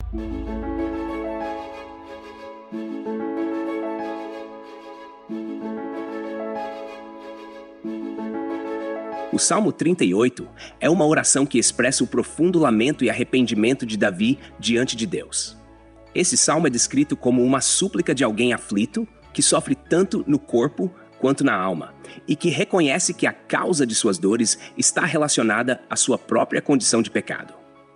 O Salmo 38 é uma oração que expressa o profundo lamento e arrependimento de Davi diante de Deus. Esse salmo é descrito como uma súplica de alguém aflito, que sofre tanto no corpo quanto na alma, e que reconhece que a causa de suas dores está relacionada à sua própria condição de pecado.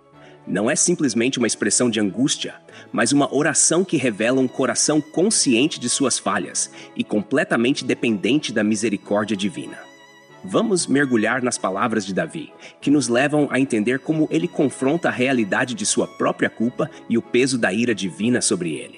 Não é simplesmente uma expressão de angústia, mas uma oração que revela um coração consciente de suas falhas e completamente dependente da misericórdia divina. Vamos mergulhar nas palavras de Davi, que nos levam a entender como ele confronta a realidade de sua própria culpa e o peso da ira divina sobre ele.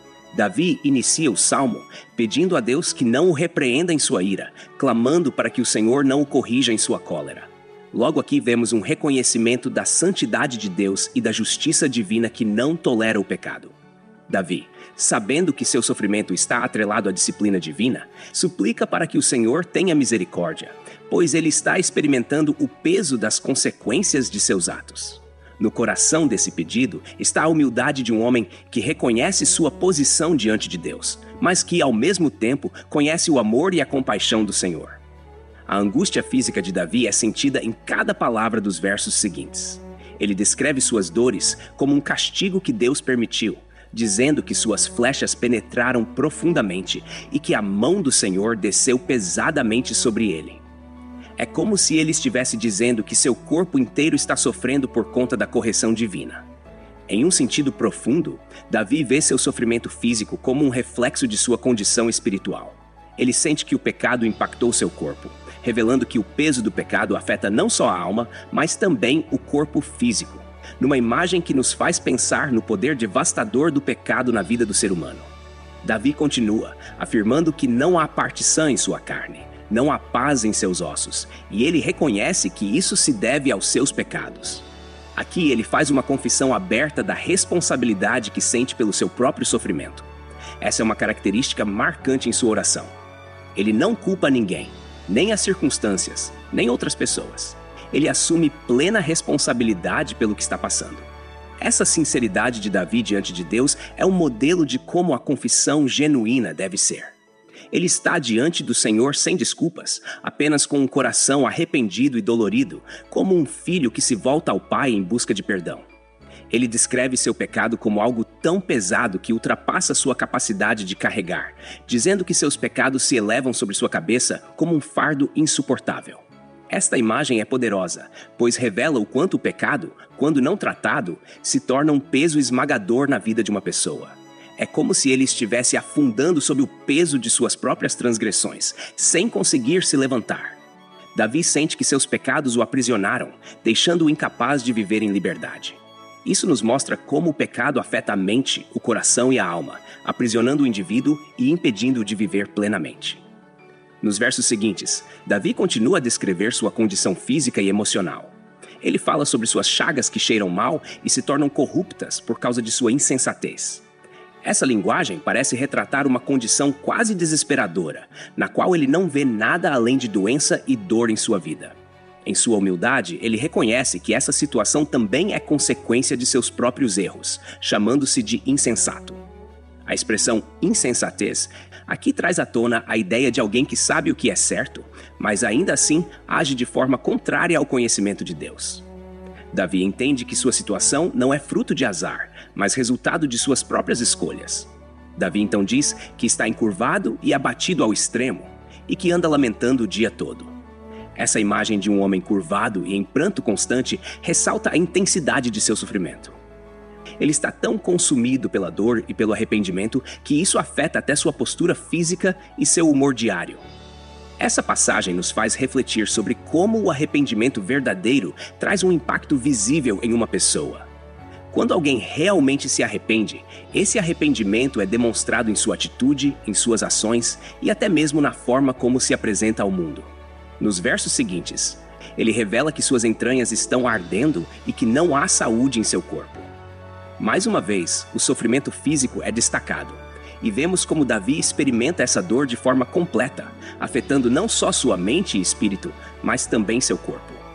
Davi inicia o salmo pedindo a Deus que não o repreenda em sua ira, clamando para que o Senhor não o corrija em sua cólera. Logo aqui vemos um reconhecimento da santidade de Deus e da justiça divina que não tolera o pecado. Davi, sabendo que seu sofrimento está atrelado à disciplina divina, suplica para que o Senhor tenha misericórdia, pois ele está experimentando o peso das consequências de seus atos. No coração desse pedido está a humildade de um homem que reconhece sua posição diante de Deus, mas que, ao mesmo tempo, conhece o amor e a compaixão do Senhor. A angústia física de Davi é sentida em cada palavra dos versos seguintes. Ele descreve suas dores como um castigo que Deus permitiu, dizendo que suas flechas penetraram profundamente e que a mão do Senhor desceu pesadamente sobre ele. É como se ele estivesse dizendo que seu corpo inteiro está sofrendo por conta da correção divina. Em um sentido profundo, Davi vê seu sofrimento físico como um reflexo de sua condição espiritual. Ele sente que o pecado impactou seu corpo, revelando que o peso do pecado afeta não só a alma, mas também o corpo físico, numa imagem que nos faz pensar no poder devastador do pecado na vida do ser humano. Davi continua, afirmando que não há parte sã em sua carne, não há paz em seus ossos, e ele reconhece que isso se deve aos seus pecados. Aqui ele faz uma confissão aberta da responsabilidade que sente pelo seu próprio sofrimento. Essa é uma característica marcante em sua oração. Ele não culpa ninguém, nem as circunstâncias, nem outras pessoas. Ele assume plena responsabilidade pelo que está passando. Essa sinceridade de Davi diante de Deus é um modelo de como a confissão genuína deve ser. Ele está diante do Senhor sem desculpas, apenas com um coração arrependido e dolorido, como um filho que se volta ao pai em busca de perdão. Ele descreve seu pecado como algo tão pesado que ultrapassa sua capacidade de carregar, dizendo que seus pecados se elevam sobre sua cabeça como um fardo insuportável. Esta imagem é poderosa, pois revela o quanto o pecado, quando não tratado, se torna um peso esmagador na vida de uma pessoa. É como se ele estivesse afundando sob o peso de suas próprias transgressões, sem conseguir se levantar. Davi sente que seus pecados o aprisionaram, deixando-o incapaz de viver em liberdade. Isso nos mostra como o pecado afeta a mente, o coração e a alma, aprisionando o indivíduo e impedindo-o de viver plenamente. Nos versos seguintes, Davi continua a descrever sua condição física e emocional. Ele fala sobre suas chagas que cheiram mal e se tornam corruptas por causa de sua insensatez. Essa linguagem parece retratar uma condição quase desesperadora, na qual ele não vê nada além de doença e dor em sua vida. Em sua humildade, ele reconhece que essa situação também é consequência de seus próprios erros, chamando-se de insensato. A expressão insensatez aqui traz à tona a ideia de alguém que sabe o que é certo, mas ainda assim age de forma contrária ao conhecimento de Deus. Davi entende que sua situação não é fruto de azar, mas resultado de suas próprias escolhas. Davi então diz que está encurvado e abatido ao extremo, e que anda lamentando o dia todo. Essa imagem de um homem curvado e em pranto constante ressalta a intensidade de seu sofrimento. Ele está tão consumido pela dor e pelo arrependimento que isso afeta até sua postura física e seu humor diário. Essa passagem nos faz refletir sobre como o arrependimento verdadeiro traz um impacto visível em uma pessoa. Quando alguém realmente se arrepende, esse arrependimento é demonstrado em sua atitude, em suas ações e até mesmo na forma como se apresenta ao mundo. Nos versos seguintes, ele revela que suas entranhas estão ardendo e que não há saúde em seu corpo. Mais uma vez, o sofrimento físico é destacado, e vemos como Davi experimenta essa dor de forma completa, afetando não só sua mente e espírito, mas também seu corpo.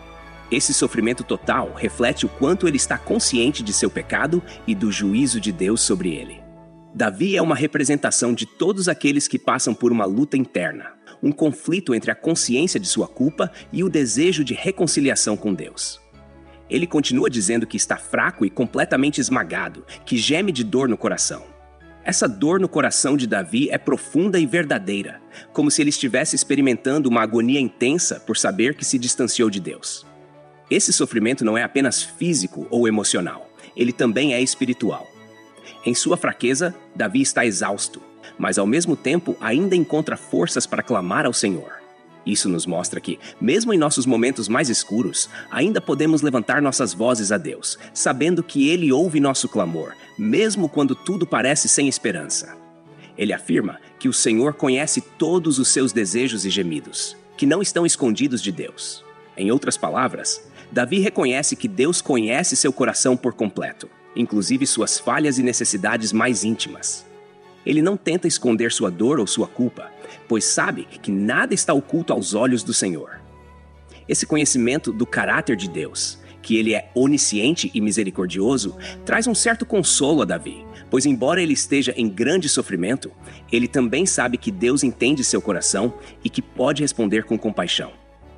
Esse sofrimento total reflete o quanto ele está consciente de seu pecado e do juízo de Deus sobre ele. Davi é uma representação de todos aqueles que passam por uma luta interna, um conflito entre a consciência de sua culpa e o desejo de reconciliação com Deus. Ele continua dizendo que está fraco e completamente esmagado, que geme de dor no coração. Essa dor no coração de Davi é profunda e verdadeira, como se ele estivesse experimentando uma agonia intensa por saber que se distanciou de Deus. Esse sofrimento não é apenas físico ou emocional, ele também é espiritual. Em sua fraqueza, Davi está exausto, mas ao mesmo tempo ainda encontra forças para clamar ao Senhor. Isso nos mostra que, mesmo em nossos momentos mais escuros, ainda podemos levantar nossas vozes a Deus, sabendo que Ele ouve nosso clamor, mesmo quando tudo parece sem esperança. Ele afirma que o Senhor conhece todos os seus desejos e gemidos, que não estão escondidos de Deus. Em outras palavras, Davi reconhece que Deus conhece seu coração por completo, inclusive suas falhas e necessidades mais íntimas. Ele não tenta esconder sua dor ou sua culpa, pois sabe que nada está oculto aos olhos do Senhor. Esse conhecimento do caráter de Deus, que ele é onisciente e misericordioso, traz um certo consolo a Davi, pois embora ele esteja em grande sofrimento, ele também sabe que Deus entende seu coração e que pode responder com compaixão.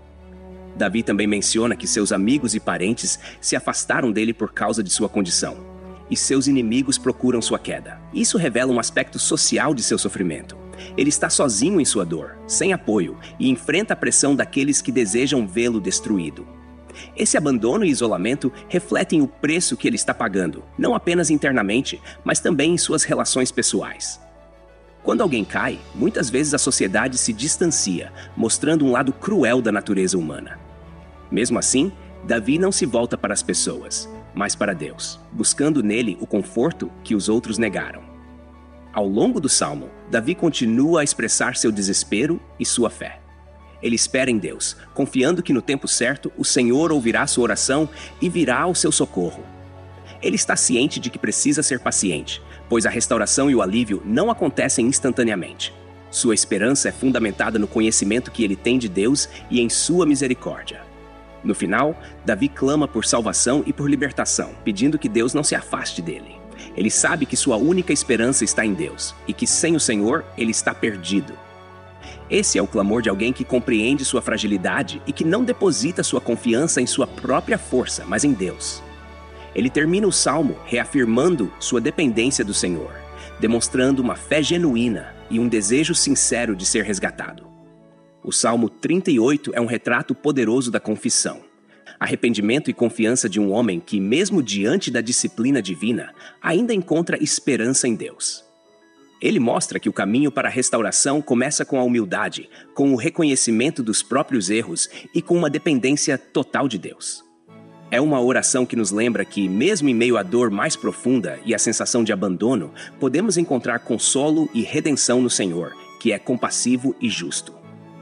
Davi também menciona que seus amigos e parentes se afastaram dele por causa de sua condição, e seus inimigos procuram sua queda. Isso revela um aspecto social de seu sofrimento. Ele está sozinho em sua dor, sem apoio, e enfrenta a pressão daqueles que desejam vê-lo destruído. Esse abandono e isolamento refletem o preço que ele está pagando, não apenas internamente, mas também em suas relações pessoais. Quando alguém cai, muitas vezes a sociedade se distancia, mostrando um lado cruel da natureza humana. Mesmo assim, Davi não se volta para as pessoas, mas para Deus, buscando nele o conforto que os outros negaram. Ao longo do Salmo, Davi continua a expressar seu desespero e sua fé. Ele espera em Deus, confiando que no tempo certo o Senhor ouvirá sua oração e virá ao seu socorro. Ele está ciente de que precisa ser paciente, pois a restauração e o alívio não acontecem instantaneamente. Sua esperança é fundamentada no conhecimento que ele tem de Deus e em sua misericórdia. No final, Davi clama por salvação e por libertação, pedindo que Deus não se afaste dele. Ele sabe que sua única esperança está em Deus e que sem o Senhor ele está perdido. Esse é o clamor de alguém que compreende sua fragilidade e que não deposita sua confiança em sua própria força, mas em Deus. Ele termina o salmo reafirmando sua dependência do Senhor, demonstrando uma fé genuína e um desejo sincero de ser resgatado. O Salmo 38 é um retrato poderoso da confissão, arrependimento e confiança de um homem que, mesmo diante da disciplina divina, ainda encontra esperança em Deus. Ele mostra que o caminho para a restauração começa com a humildade, com o reconhecimento dos próprios erros e com uma dependência total de Deus. É uma oração que nos lembra que, mesmo em meio à dor mais profunda e à sensação de abandono, podemos encontrar consolo e redenção no Senhor, que é compassivo e justo.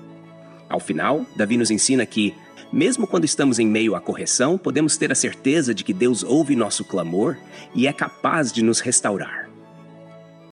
Ao final, Davi nos ensina que, mesmo quando estamos em meio à correção, podemos ter a certeza de que Deus ouve nosso clamor e é capaz de nos restaurar.